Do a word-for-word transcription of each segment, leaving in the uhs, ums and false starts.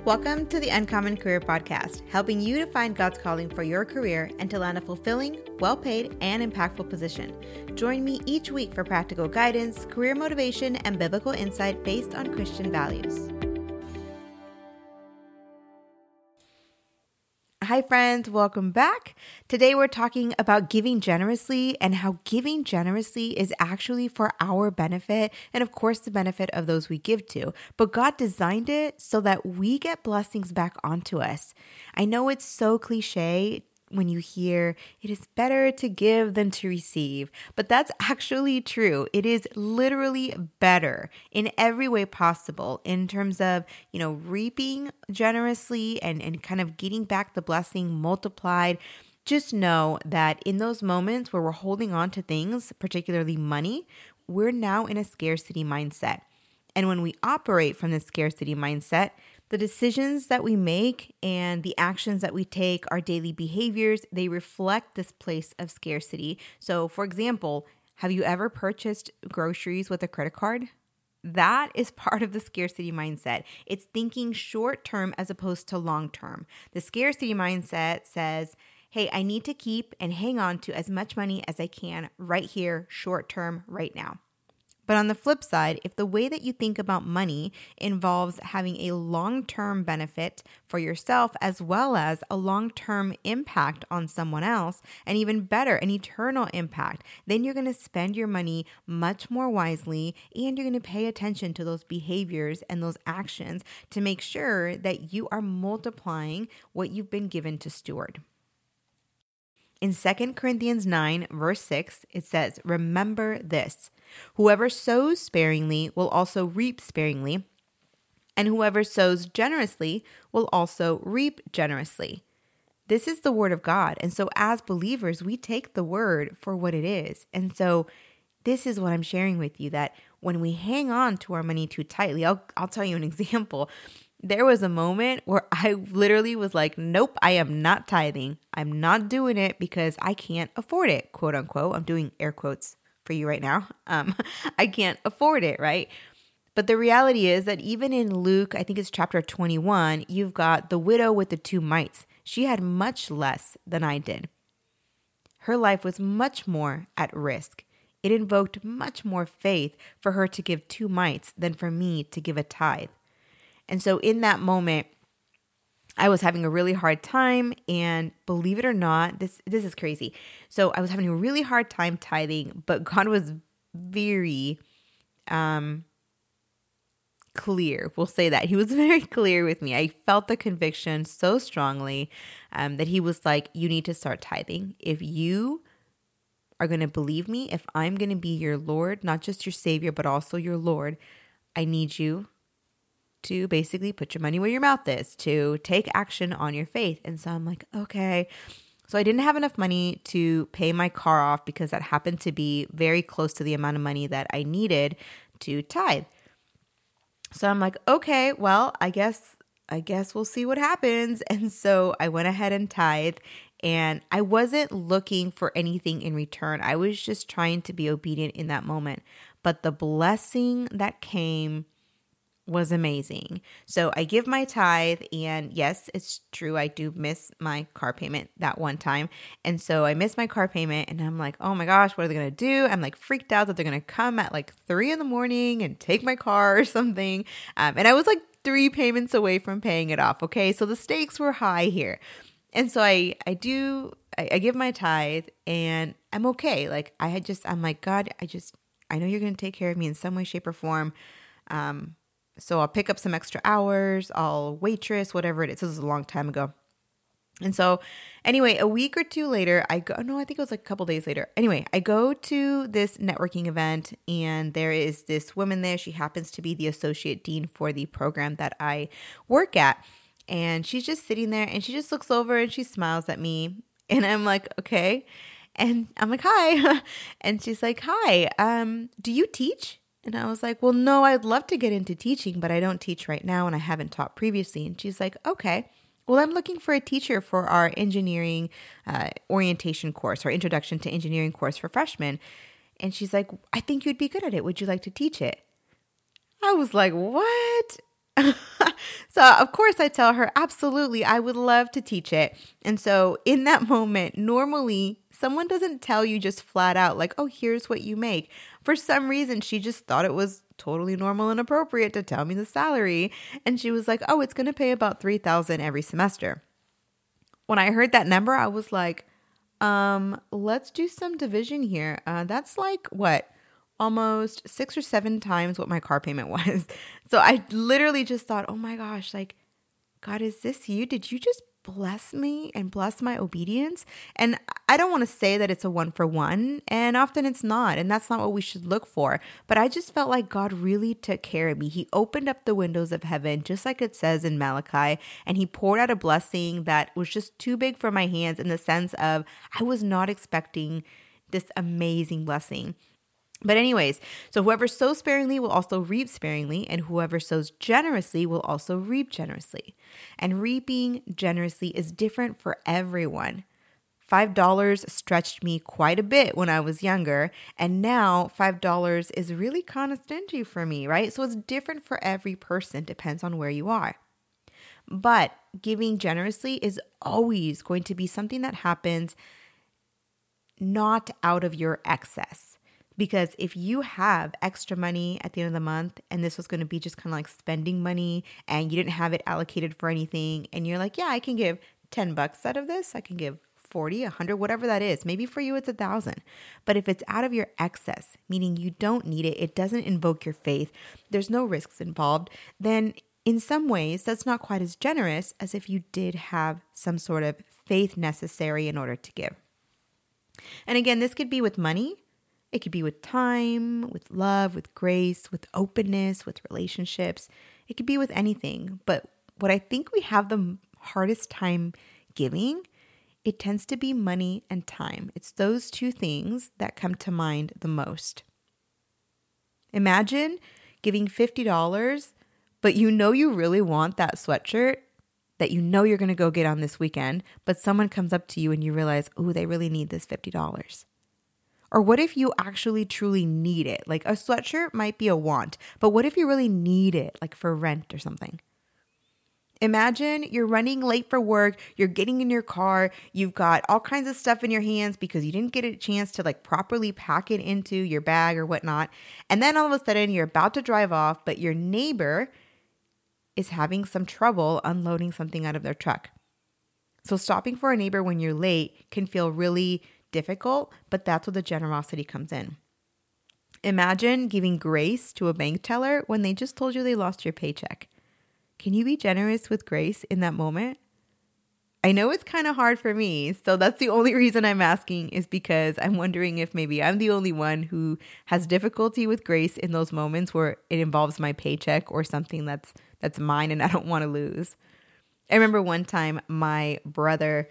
Welcome to the Uncommon Career Podcast, helping you to find God's calling for your career and to land a fulfilling, well-paid, and impactful position. Join me each week for practical guidance, career motivation, and biblical insight based on Christian values. Hi friends, welcome back. Today we're talking about giving generously and how giving generously is actually for our benefit and of course the benefit of those we give to. But God designed it so that we get blessings back onto us. I know it's so cliche when you hear it is better to give than to receive, but that's actually true. It is literally better in every way possible in terms of, you know, reaping generously and, and kind of getting back the blessing multiplied. Just know that in those moments where we're holding on to things, particularly money, we're now in a scarcity mindset. And when we operate from this scarcity mindset, the decisions that we make and the actions that we take, our daily behaviors, they reflect this place of scarcity. So, for example, have you ever purchased groceries with a credit card? That is part of the scarcity mindset. It's thinking short term as opposed to long term. The scarcity mindset says, hey, I need to keep and hang on to as much money as I can right here, short term, right now. But on the flip side, if the way that you think about money involves having a long-term benefit for yourself as well as a long-term impact on someone else, and even better, an eternal impact, then you're going to spend your money much more wisely and you're going to pay attention to those behaviors and those actions to make sure that you are multiplying what you've been given to steward. In Second Corinthians nine, verse six, it says, remember this, whoever sows sparingly will also reap sparingly, and whoever sows generously will also reap generously. This is the word of God. And so as believers, we take the word for what it is. And so this is what I'm sharing with you, that when we hang on to our money too tightly, I'll, I'll tell you an example. There was a moment where I literally was like, nope, I am not tithing. I'm not doing it because I can't afford it, quote unquote. I'm doing air quotes for you right now. Um, I can't afford it, right? But the reality is that even in Luke, I think it's chapter twenty-one, you've got the widow with the two mites. She had much less than I did. Her life was much more at risk. It invoked much more faith for her to give two mites than for me to give a tithe. And so in that moment, I was having a really hard time, and believe it or not, this this is crazy. So I was having a really hard time tithing, but God was very um, clear. We'll say that. He was very clear with me. I felt the conviction so strongly um, that he was like, you need to start tithing. If you are going to believe me, if I'm going to be your Lord, not just your Savior, but also your Lord, I need you to basically put your money where your mouth is, to take action on your faith. And so I'm like, okay. So I didn't have enough money to pay my car off because that happened to be very close to the amount of money that I needed to tithe. So I'm like, okay, well, I guess, I guess we'll see what happens. And so I went ahead and tithed, and I wasn't looking for anything in return. I was just trying to be obedient in that moment. But the blessing that came was amazing. So I give my tithe, and yes, it's true, I do miss my car payment that one time. And so I miss my car payment, and I'm like, oh my gosh, what are they going to do? I'm like freaked out that they're going to come at like three in the morning and take my car or something. Um, and I was like three payments away from paying it off. Okay. So the stakes were high here. And so I, I do, I, I give my tithe, and I'm okay. Like I had just, I'm like, God, I just, I know you're going to take care of me in some way, shape, or form. Um, So I'll pick up some extra hours, I'll waitress, whatever it is. This was a long time ago. And so anyway, a week or two later, I go, no, I think it was like a couple days later. Anyway, I go to this networking event, and there is this woman there. She happens to be the associate dean for the program that I work at. And she's just sitting there, and she just looks over and she smiles at me. And I'm like, okay. And I'm like, hi. And she's like, hi, um, do you teach? And I was like, well, no, I'd love to get into teaching, but I don't teach right now, and I haven't taught previously. And she's like, okay, well, I'm looking for a teacher for our engineering uh, orientation course, or introduction to engineering course for freshmen. And she's like, I think you'd be good at it. Would you like to teach it? I was like, what? So So, of course, I tell her, absolutely, I would love to teach it. And so, in that moment, normally someone doesn't tell you just flat out, like, oh, here's what you make. For some reason, she just thought it was totally normal and appropriate to tell me the salary. And she was like, oh, it's going to pay about three thousand dollars every semester. When I heard that number, I was like, um, let's do some division here. Uh, that's like what? Almost six or seven times what my car payment was. So I literally just thought, oh my gosh, like, God, is this you? Did you just bless me and bless my obedience? And I don't want to say that it's a one for one, and often it's not, and that's not what we should look for. But I just felt like God really took care of me. He opened up the windows of heaven, just like it says in Malachi, and he poured out a blessing that was just too big for my hands, in the sense of I was not expecting this amazing blessing. But anyways, so whoever sows sparingly will also reap sparingly, and whoever sows generously will also reap generously. And reaping generously is different for everyone. five dollars stretched me quite a bit when I was younger, and now five dollars is really kind of stingy for me, right? So it's different for every person, depends on where you are. But giving generously is always going to be something that happens not out of your excess. Because if you have extra money at the end of the month, and this was going to be just kind of like spending money, and you didn't have it allocated for anything, and you're like, yeah, I can give ten bucks out of this. I can give forty, a hundred, whatever that is. Maybe for you it's a thousand. But if it's out of your excess, meaning you don't need it, it doesn't invoke your faith, there's no risks involved, then in some ways that's not quite as generous as if you did have some sort of faith necessary in order to give. And again, this could be with money. It could be with time, with love, with grace, with openness, with relationships. It could be with anything. But what I think we have the hardest time giving, it tends to be money and time. It's those two things that come to mind the most. Imagine giving fifty dollars, but you know you really want that sweatshirt that you know you're going to go get on this weekend, but someone comes up to you and you realize, oh, they really need this fifty dollars. Or what if you actually truly need it? Like a sweatshirt might be a want, but what if you really need it, like for rent or something? Imagine you're running late for work, you're getting in your car, you've got all kinds of stuff in your hands because you didn't get a chance to like properly pack it into your bag or whatnot. And then all of a sudden you're about to drive off, but your neighbor is having some trouble unloading something out of their truck. So stopping for a neighbor when you're late can feel really difficult, but that's where the generosity comes in. Imagine giving grace to a bank teller when they just told you they lost your paycheck. Can you be generous with grace in that moment? I know it's kind of hard for me, so that's the only reason I'm asking, is because I'm wondering if maybe I'm the only one who has difficulty with grace in those moments where it involves my paycheck or something that's that's mine and I don't want to lose. I remember one time my brother,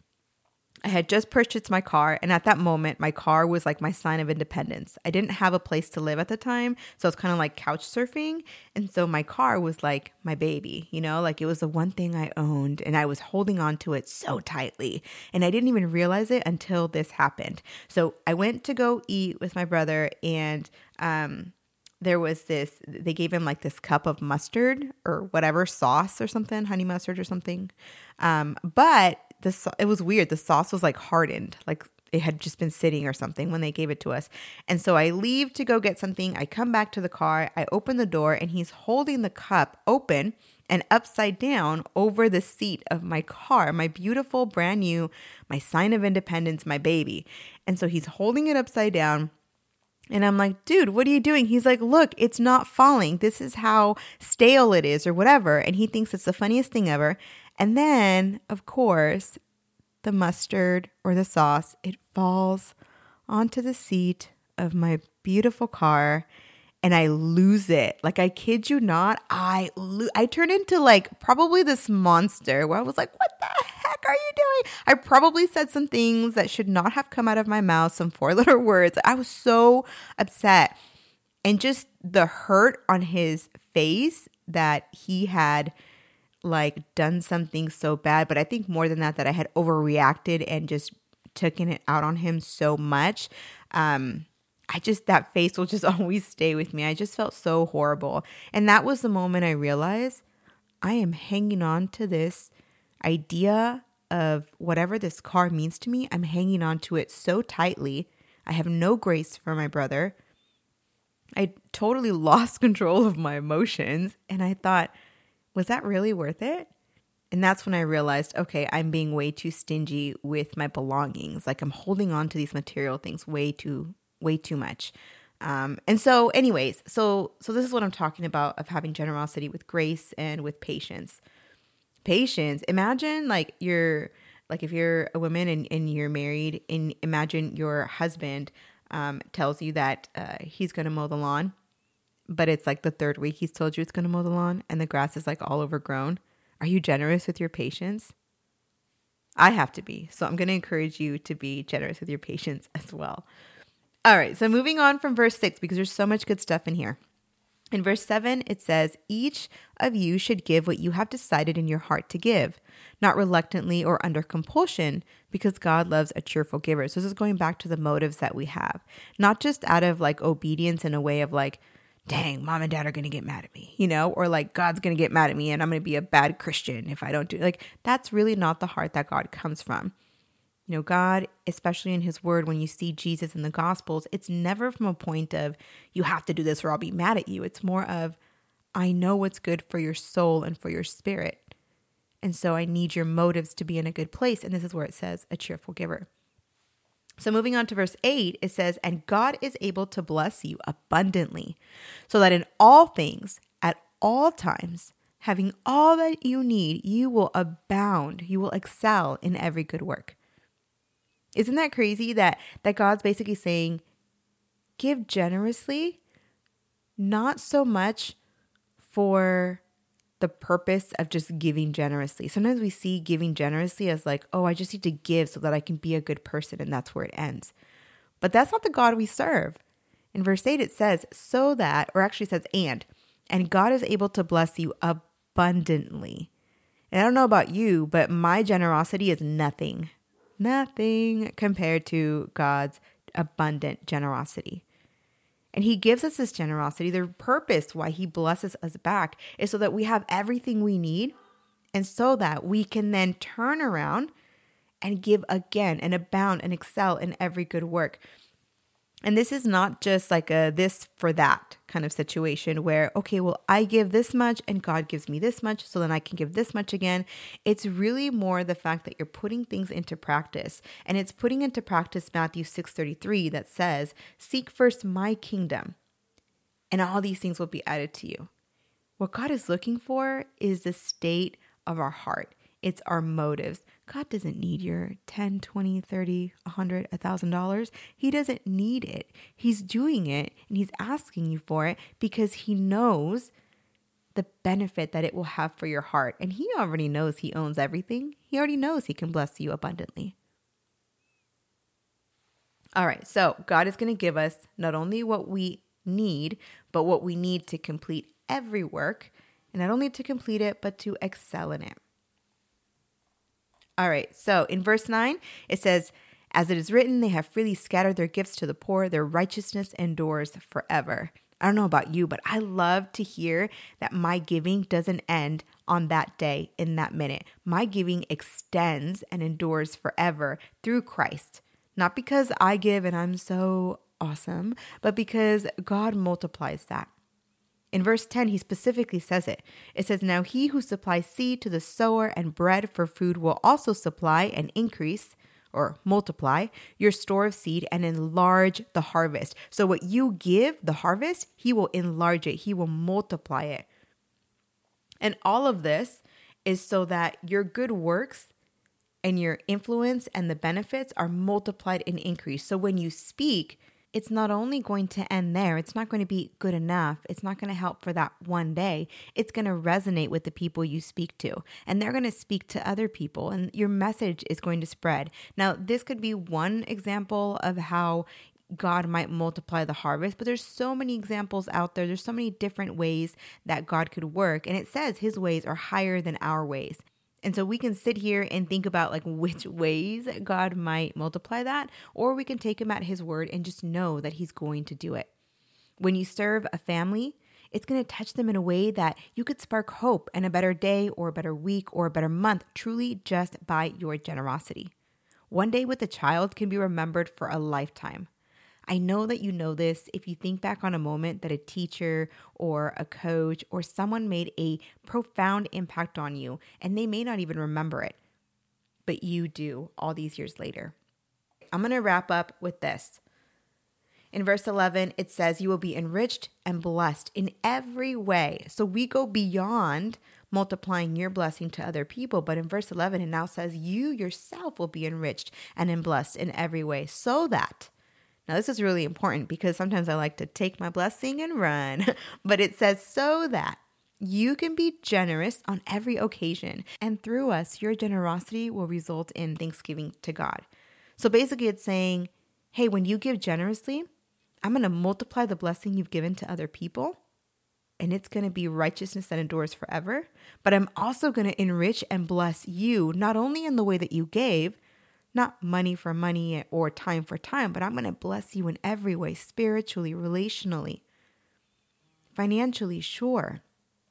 I had just purchased my car, and at that moment, my car was like my sign of independence. I didn't have a place to live at the time, so it's kind of like couch surfing, and so my car was like my baby, you know, like it was the one thing I owned, and I was holding on to it so tightly, and I didn't even realize it until this happened. So I went to go eat with my brother, and um, there was this, they gave him like this cup of mustard or whatever, sauce or something, honey mustard or something, um, but The, it was weird. The sauce was like hardened, like it had just been sitting or something when they gave it to us. And so I leave to go get something. I come back to the car. I open the door and he's holding the cup open and upside down over the seat of my car, my beautiful brand new, my sign of independence, my baby. And so he's holding it upside down. And I'm like, dude, what are you doing? He's like, look, it's not falling. This is how stale it is or whatever. And he thinks it's the funniest thing ever. And then, of course, the mustard or the sauce, it falls onto the seat of my beautiful car and I lose it. Like, I kid you not, I lo- I turn into like probably this monster where I was like, what the heck are you doing? I probably said some things that should not have come out of my mouth, some four-letter words. I was so upset. And just the hurt on his face that he had like done something so bad, but I think more than that, that I had overreacted and just taken it out on him so much. Um, I just, that face will just always stay with me. I just felt so horrible. And that was the moment I realized I am hanging on to this idea of whatever this car means to me. I'm hanging on to it so tightly. I have no grace for my brother. I totally lost control of my emotions. And I thought, was that really worth it? And that's when I realized, okay, I'm being way too stingy with my belongings. Like I'm holding on to these material things way too, way too much. Um, and so anyways, so, so this is what I'm talking about of having generosity with grace and with patience. Patience. Imagine like you're, like if you're a woman and, and you're married, and imagine your husband um, tells you that uh, he's going to mow the lawn, but it's like the third week he's told you it's going to mow the lawn and the grass is like all overgrown. Are you generous with your patience? I have to be. So I'm going to encourage you to be generous with your patience as well. All right. So moving on from verse six, because there's so much good stuff in here. In verse seven, it says, each of you should give what you have decided in your heart to give, not reluctantly or under compulsion, because God loves a cheerful giver. So this is going back to the motives that we have, not just out of like obedience in a way of like, dang, mom and dad are going to get mad at me, you know, or like God's going to get mad at me and I'm going to be a bad Christian if I don't do like, that's really not the heart that God comes from. You know, God, especially in his word, when you see Jesus in the gospels, it's never from a point of you have to do this or I'll be mad at you. It's more of, I know what's good for your soul and for your spirit. And so I need your motives to be in a good place. And this is where it says a cheerful giver. So moving on to verse eight, it says, and God is able to bless you abundantly, so that in all things, at all times, having all that you need, you will abound, you will excel in every good work. Isn't that crazy that, that God's basically saying, give generously, not so much for the purpose of just giving generously. Sometimes we see giving generously as like, oh, I just need to give so that I can be a good person. And that's where it ends. But that's not the God we serve. In verse eight, it says, so that, or actually says, and, and God is able to bless you abundantly. And I don't know about you, but my generosity is nothing, nothing compared to God's abundant generosity. And he gives us this generosity. The purpose why he blesses us back is so that we have everything we need and so that we can then turn around and give again and abound and excel in every good work. And this is not just like a this for that kind of situation where, okay, well, I give this much and God gives me this much, so then I can give this much again. It's really more the fact that you're putting things into practice. And it's putting into practice Matthew six thirty-three that says, seek first my kingdom and all these things will be added to you. What God is looking for is the state of our heart. It's our motives. God doesn't need your ten, twenty, thirty, a hundred, a thousand dollars. He doesn't need it. He's doing it and he's asking you for it because he knows the benefit that it will have for your heart. And he already knows he owns everything. He already knows he can bless you abundantly. All right. So God is going to give us not only what we need, but what we need to complete every work. And not only to complete it, but to excel in it. All right, so in verse nine, it says, as it is written, they have freely scattered their gifts to the poor, their righteousness endures forever. I don't know about you, but I love to hear that my giving doesn't end on that day, in that minute. My giving extends and endures forever through Christ. Not because I give and I'm so awesome, but because God multiplies that. In verse ten, he specifically says it. It says, now he who supplies seed to the sower and bread for food will also supply and increase or multiply your store of seed and enlarge the harvest. So what you give, the harvest, he will enlarge it. He will multiply it. And all of this is so that your good works and your influence and the benefits are multiplied and increased. So when you speak, it's not only going to end there. It's not going to be good enough. It's not going to help for that one day. It's going to resonate with the people you speak to, and they're going to speak to other people, and your message is going to spread. Now, this could be one example of how God might multiply the harvest, but there's so many examples out there. There's so many different ways that God could work, and it says his ways are higher than our ways. And so we can sit here and think about like which ways God might multiply that, or we can take him at his word and just know that he's going to do it. When you serve a family, It's going to touch them in a way that you could spark hope and a better day or a better week or a better month truly just by your generosity. One day with a child can be remembered for a lifetime. I know that you know this if you think back on a moment that a teacher or a coach or someone made a profound impact on you, and they may not even remember it, but you do all these years later. I'm going to wrap up with this. In verse eleven, it says, you will be enriched and blessed in every way. So we go beyond multiplying your blessing to other people. But in verse eleven, it now says, you yourself will be enriched and blessed in every way so that. Now, this is really important because sometimes I like to take my blessing and run, but it says so that you can be generous on every occasion. And through us, your generosity will result in thanksgiving to God. So basically it's saying, hey, when you give generously, I'm going to multiply the blessing you've given to other people, and it's going to be righteousness that endures forever. But I'm also going to enrich and bless you, not only in the way that you gave, not money for money or time for time, but I'm going to bless you in every way, spiritually, relationally, financially, sure.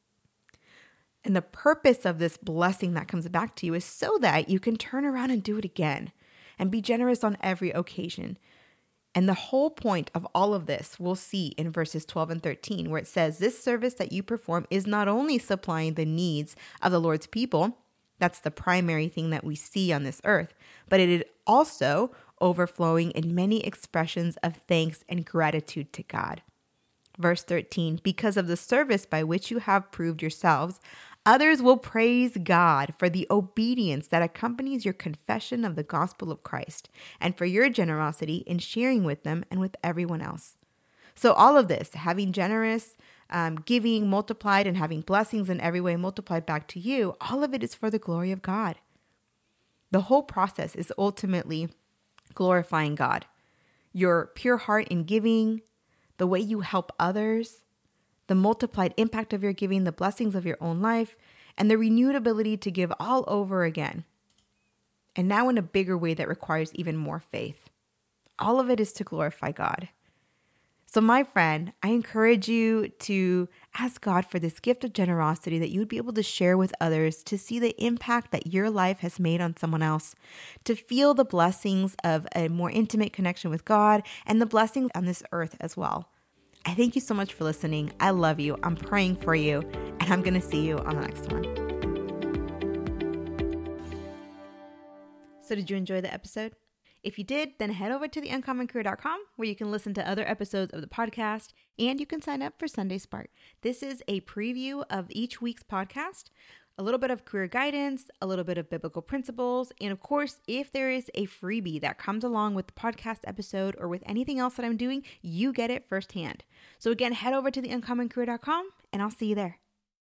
And the purpose of this blessing that comes back to you is so that you can turn around and do it again and be generous on every occasion. And the whole point of all of this we'll see in verses twelve and thirteen, where it says, this service that you perform is not only supplying the needs of the Lord's people, that's the primary thing that we see on this earth, but it is also overflowing in many expressions of thanks and gratitude to God. Verse thirteen, because of the service by which you have proved yourselves, others will praise God for the obedience that accompanies your confession of the gospel of Christ and for your generosity in sharing with them and with everyone else. So all of this, having generous, um, giving multiplied and having blessings in every way multiplied back to you, all of it is for the glory of God. The whole process is ultimately glorifying God. Your pure heart in giving, the way you help others, the multiplied impact of your giving, the blessings of your own life, and the renewed ability to give all over again. And now in a bigger way that requires even more faith. All of it is to glorify God. So my friend, I encourage you to ask God for this gift of generosity that you would be able to share with others, to see the impact that your life has made on someone else, to feel the blessings of a more intimate connection with God and the blessings on this earth as well. I thank you so much for listening. I love you. I'm praying for you, and I'm going to see you on the next one. So did you enjoy the episode? If you did, then head over to the uncommon career dot com where you can listen to other episodes of the podcast and you can sign up for Sunday Spark. This is a preview of each week's podcast, a little bit of career guidance, a little bit of biblical principles, and of course, if there is a freebie that comes along with the podcast episode or with anything else that I'm doing, you get it firsthand. So again, head over to the uncommon career dot com and I'll see you there.